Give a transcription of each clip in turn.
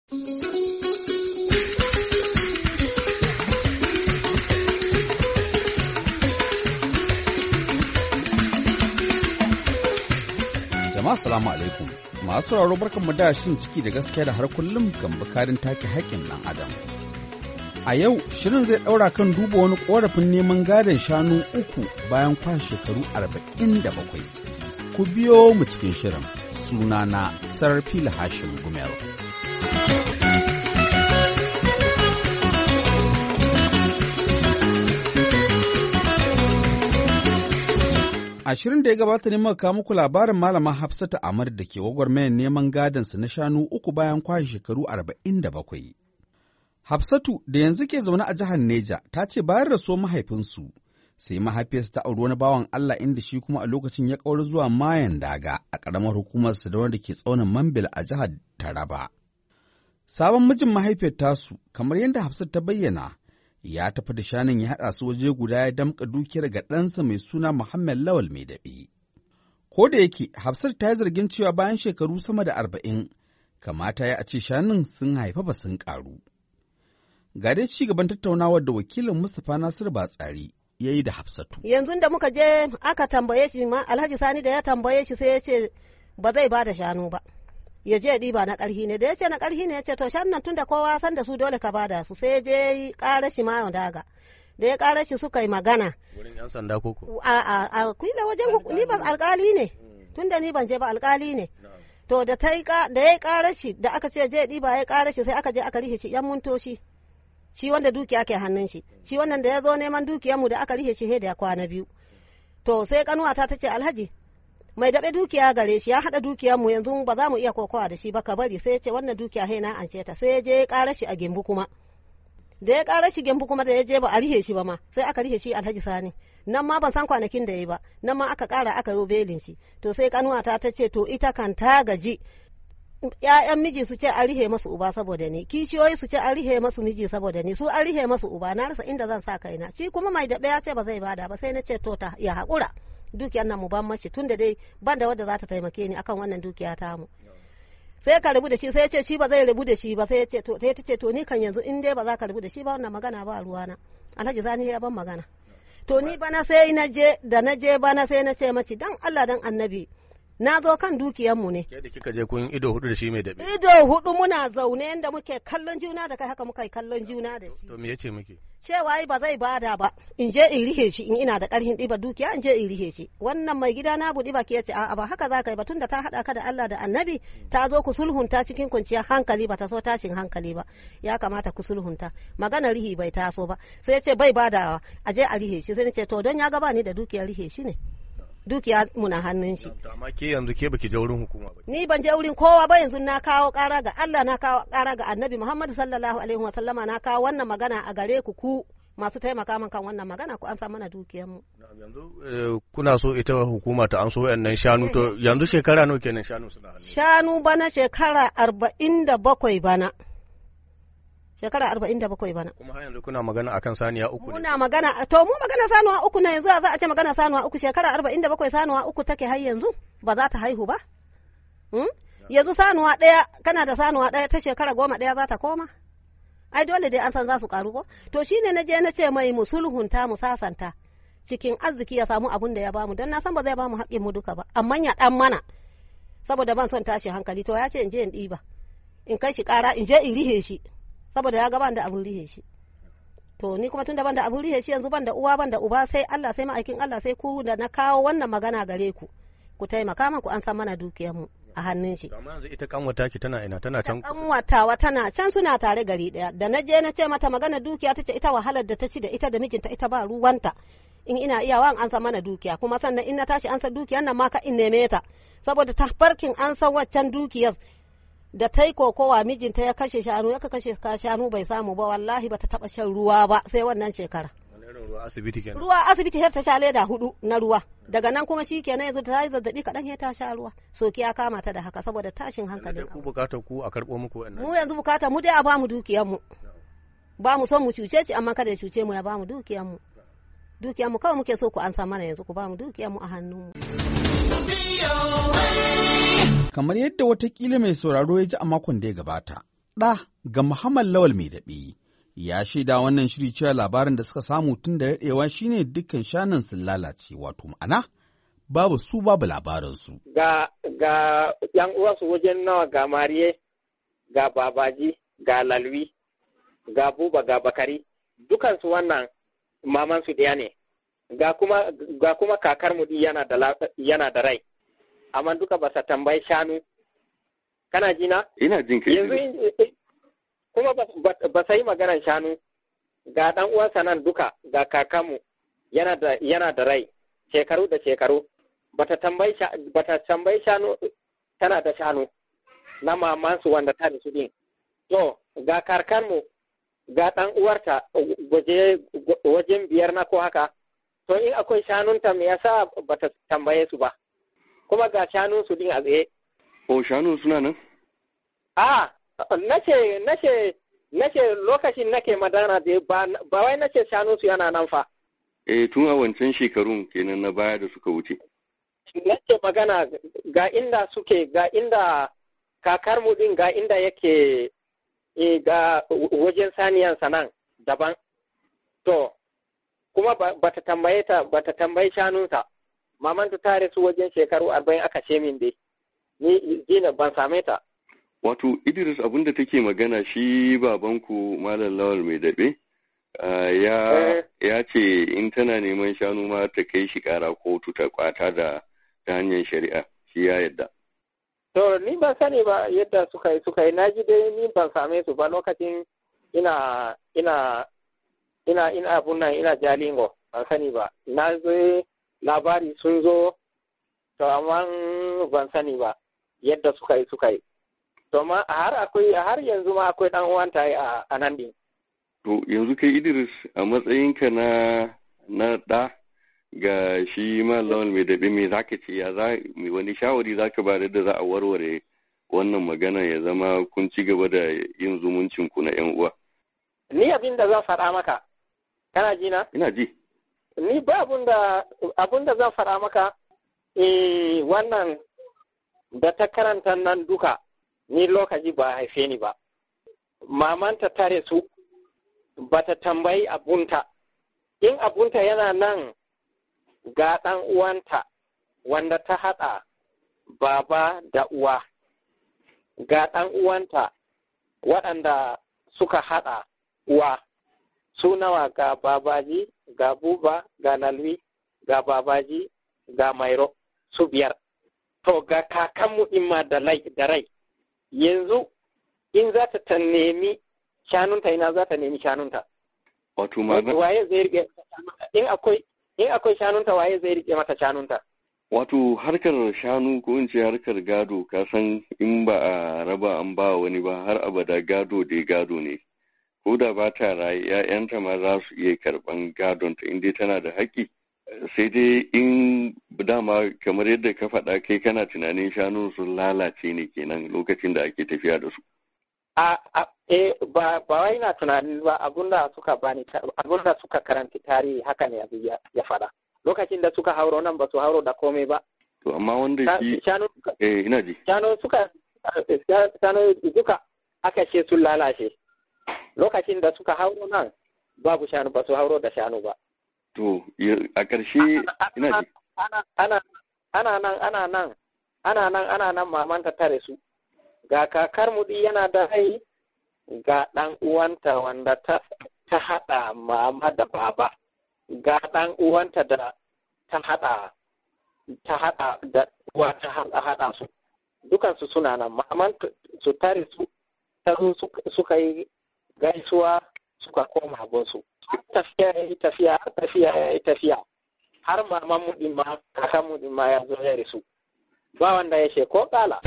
Jama'a salamu alaikum. Masu sauraro barkanmu da shirin ciki da gaskiya da har kullum kan bukarin take haƙƙin ɗan adam. A yau shirin zai ɗaura kan duba wani ƙorafin neman gadon shanu 3 bayan kwashe shekaru 47. Ku biyo mu cikin shirin. Sunana Sarfila Hashim Gumel. A shirin da ya gabata ne muka kawo muku labarin Malama Hafsatu Amar da ke gwagwarmayar neman gadonsa na shanu 3 bayan kwashe shekaru 47. Hafsatu da yanzu ke zaune a jihar Neja ta ce bayan rasuwar mahaifinsu sai mahaifiyarsa ta auri wani bawan Allah inda shi kuma a lokacin ya ƙaura zuwa Mayan Daga a ƙaramar hukumar Sadawa da ke tsaunin Mambil a jihar Taraba. Sabon mijin mahaifiyar tasu kamar yadda Hafsatu ta bayyana ya tafi da shanun ya haɗa su waje guda ya damƙa dukiyar ga ɗansa mai suna Muhammad Lawal mai daɓe. Ko da yake Hafsat ta yi zargin cewa bayan shekaru sama da 40 kamata ya a ce shanun sun haifa ba sun ƙaru. Ga dai ci gaban tattaunawar da wakilin Mustapha Nasiru Batsari ya yi da Hafsatu. Yanzu da muka je aka tambaye shi ma Alhaji Sani da ya tambaye shi sai ya ce ba zai ba da shanu ba. Ya je ɗiba na ƙarhi ne da ya ce na ƙarhi ne ya ce to shan nan tunda kowa san da su dole ka bada su sai je ƙara shi Mayan Daga da ya ƙara shi suka yi magana wurin yan sanda koko a kuila wajen ni ban alƙali ne tunda ni ban je ba alƙali ne to da ya ƙara shi da aka ce je ɗiba ya ƙara shi sai aka je aka rihe shi yan muntoshi shi wanda dukiya ke hannun shi shi wannan da ya zo neman dukiyarmu da aka rihe shi he da ya kwana 2 to sai kanuwata ta ce Alhaji mai daɓe dukiya gare shi ya haɗa dukiyarmu yanzu ba za mu iya kokowa da shi ba ka bari sai ya ce wannan dukiya he na ance ta sai ya je ya ƙara shi a Gembu kuma da ya ƙara shi Gembu kuma da ya je ba a rihe shi ba ma sai aka rihe shi Alhaji Sani nan ma ban san kwanakin da ya ba nan ma aka ƙara aka yi belin shi to sai kanuwata ta ce to ita kan ta gaji ƴaƴan miji su ce an rihe masu uba saboda ni kishiyoyi su ce an rihe masu miji saboda ni su an rihe masu uba na rasa inda zan sa kaina shi kuma mai daɓe ya ce ba zai bada ba sai na ce to ta ya haƙura dukiyar nan mu ban mashi tunda dai ban da wadda za ta taimake ni akan wannan dukiya ta mu sai ka rabu da shi sai ya ce shi ba zai rabu da shi ba sai ya ce to sai ta ce to ni kan yanzu in dai ba za ka rabu da shi ba wannan magana ba ruwana Alhaji Sani ya ban magana to ni bana sai na je bana sai na ce mace dan Allah dan Annabi na zo kan dukiyarmu ne. Ke da kika je kun ido 4 da shi mai daɓe. Ido 4 muna zaune yadda muke kallon juna da kai haka muka yi kallon juna da shi. To me yace miki? Cewa ba zai bada ba in je in rihe shi in ina da ƙarfin ɗiba dukiya in je in rihe shi. Wannan mai gida na buɗi baki ya ce a'a ba haka za ka yi ba tunda ta haɗa ka da Allah da Annabi ta zo ku sulhunta cikin kwanciyar hankali ba ta so tashin hankali ba. Ya kamata ku sulhunta. Maganar rihi bai taso ba sai ya ce bai badawa a je a rihe shi sai ni ce to don ya ga ba ni da dukiyar rihe shi ne. Dukiya muna hannun shi. Amma ke yanzu ke baki je wurin hukuma ba. Ni ban je wurin kowa ba yanzu na kawo ƙara ga Allah na kawo ƙara ga Annabi Muhammad sallallahu alaihi wa sallama na kawo wannan magana a gare ku masu taimaka min kan wannan magana ku an san mana dukiyar mu. Yanzu kuna so ita hukuma ta an so wayannan shanu to yanzu shekara nawa kenan shanu suna hannu? Shanu bana shekara 47 bana. Shekara 47 bana. Kuma har yanzu kuna magana akan saniya 3 ne. Muna magana to mu magana sanuwa 3 na yanzu za a ce magana sanuwa 3 shekara 47 sanuwa 3 take har yanzu ba za ta haihu ba. Yanzu sanuwa ɗaya kana da sanuwa ɗaya ta shekara 11 za ta koma. Ai dole dai an san za su karu ko. To shine na je na ce mai mu sulhunta mu sasanta cikin arziki ya samu abun da ya bamu don na san ba zai bamu haƙƙin mu duka ba amma ya dan mana saboda ban son tashi hankali to ya ce in je in ɗiba in kai shi ƙara in je in rihe shi. Saboda ya ga ban da abun rihe shi to ni kuma tunda ban da abun rihe shi yanzu ban da uwa ban da uba sai Allah sai ma'aikin Allah sai ku da na kawo wannan magana gare ku taimaka min ku an san mana dukiyar mu a hannun shi. Amma yanzu ita kanwata ki tana ina tana can. Kanwatawa tana can suna tare gari daya da na je na ce mata magana dukiya tace ita wahalar da ta ci da ita da mijinta ita ba ruwanta in ina iyawa an san mana dukiya kuma sannan in na tashi an san dukiyar nan ma ka in neme ta saboda tafarkin an san waccan dukiyar da ta yi kokowa mijinta ya kashe shanu ya kashe shanu bai samu ba wallahi bata taba shan ruwa ba sai wannan shekara. Ruwa asibiti kenan. Ruwa asibiti har ta sha leda 4 na ruwa daga nan kuma shikenan yanzu ta yi zazzabi kadan ya ta sha ruwa soki ya kama ta da haka saboda tashin hankalin. Ku bukatar ku a karbo muku wannan. Mu yanzu bukatar mu dai a bamu dukiyar mu. Ba mu son mu cuce shi amma kada ya cuce mu ya bamu dukiyar mu. Dukiyar mu kawai muke so ku ansa mana yanzu ku bamu dukiyar mu a hannun mu. Kamar yadda watakila mai sauraro ya ji a makon da ya gabata, ɗa ga Muhammad Lawal mai daɓe. Ya shaida wannan shiri cewa labarin da suka samu tun da daɗewa shine dukkan shanun sun lalace, wato ma'ana babu su babu labaransu. Ga ‘yan uwansu wajen nawa, ga Mariye, ga Babaji, ga Lalwi, ga Buba, ga Bakari, dukansu wannan mamansu ɗaya ne. Ga kuma kakar mu yana da rai, amma duka ba sa tambayi shanu. Kana jina? Ina jin kai. Yanzu kuma ba sa yi maganar shanu. Ga ɗan uwansa nan duka, ga kakanmu yana da rai, shekaru da shekaru. Bata tambayi shanu, tana da shanu na mamansu wanda ta da su din. To, ga karkarmu, ga ɗan uwarta wajen 5 na ko haka. To, in akwai shanunta me yasa bata tambaye su ba? Kuma ga shanun su din a tsaye. O, shanu suna nan? Nace lokacin nake madana da ba wai nace shanu su yana nan fa. Tun a wancan shekarun kenan na baya da suka wuce. Nace magana ga inda suke, ga inda kakar mu din, ga inda yake, ga wajen saniyansa nan daban. To, kuma bata tambayi shanunsa. Maman ta tare su wajen shekaru 40 aka ce min dai. Ni jina ban same ta. Wato Idris, abinda take magana shi babanku Malam Lawal mai daɓe ya ce in tana neman shanu ma ta kai shi ƙara kotu ta kwata da ta hanyar shari'a, shi ya yadda. To ni ban sani ba yadda suka yi naji dai ni ban same su ba lokacin ina abun nan, ina Jalingo, ban sani ba. Na zo labari sun zo, to amma ban sani ba yadda suka yi. To ma har yanzu ma akwai dan uwanta a nan din. To yanzu kai Idris, a matsayinka na ɗa ga shi Malam mai daɓe, me zaka ce, wani shawari zaka ba da za a warware wannan magana ya zama kun ci gaba da yin zumuncin ku na ƴan uwa? Ni abin da zan faɗa maka, kana ji na? Ina ji. Ni ba abin da zan faɗa maka, wannan da ta karanta nan duka, ni lokaci ba haife ni ba. Mamanta tare su, ba ta tambayi abunta. In abunta yana nan ga ɗan uwanta wanda ta haɗa baba da uwa, ga ɗan uwanta waɗanda suka haɗa uwa, su nawa, ga Babaji, ga Buba, ga Lalwi, ga Babaji, ga Mairo, su 5. To ga kakanmu ɗin ma da rai. Yanzu in za ta nemi shanunta, ina za ta nemi shanunta. Wato waye zai rike in akwai shanunta, waye zai rike mata shanunta? Wato harkar shanu ko in ce harkar gado, ka san in ba a raba an ba wani ba har abada gado dai gado ne. Ko da ba ta raye, 'ya'yanta ma za su iya karɓan gadonta in dai tana da haƙƙi. Sai dai in dama kamar yadda ka faɗa kai kana tunanin shanun sun lalace ne kenan lokacin da ake tafiya da su. Ba wai na tunanin ba, abunda suka karanta tarihi haka ne abu ya faɗa. Lokacin da suka hauro nan ba su hauro da komai ba. To amma wanda shi ina ji. Shanu duka aka ce sun lalace. Lokacin da suka hauro nan babu shanu, ba su hauro da shanu ba. To a ƙarshe ina ji. Ana nan maman ta tare su. Ga kakar mu yana da rai, ga ɗan uwanta wanda ta haɗa mama da baba, ga ɗan uwanta da ta haɗa da uwa ta haɗa su. Dukansu suna nan, maman su tare su, ta zo suka yi gaisuwa suka koma abinsu. Tafiya ya yi tafiya, har maman mu ɗin ma, kakan mu ɗin ma ya zo ya rasu. Ba wanda ya ce ko ƙala.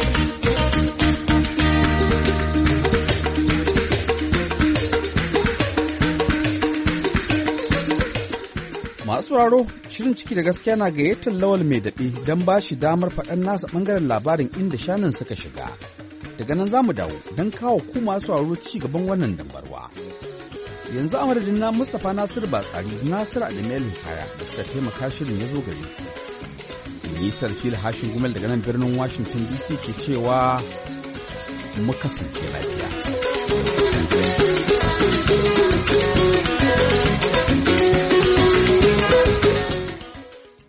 Masu sauraro, shirin ciki da gaskiya na gayyatar Lawal mai daɗe don ba shi damar faɗan nasa ɓangaren labarin inda shanun suka shiga. Daga nan za mu dawo don kawo ku masu sauraro ci gaban wannan dambarwa. Yanzu a madadin na Mustapha Nasiru Batsari, Nasiru Adamu Hikaya da suka taimaka shirin ya zo gare ku. Nisar fil hashin gumel daga nan birnin Washington DC ke cewa mu kasance lafiya.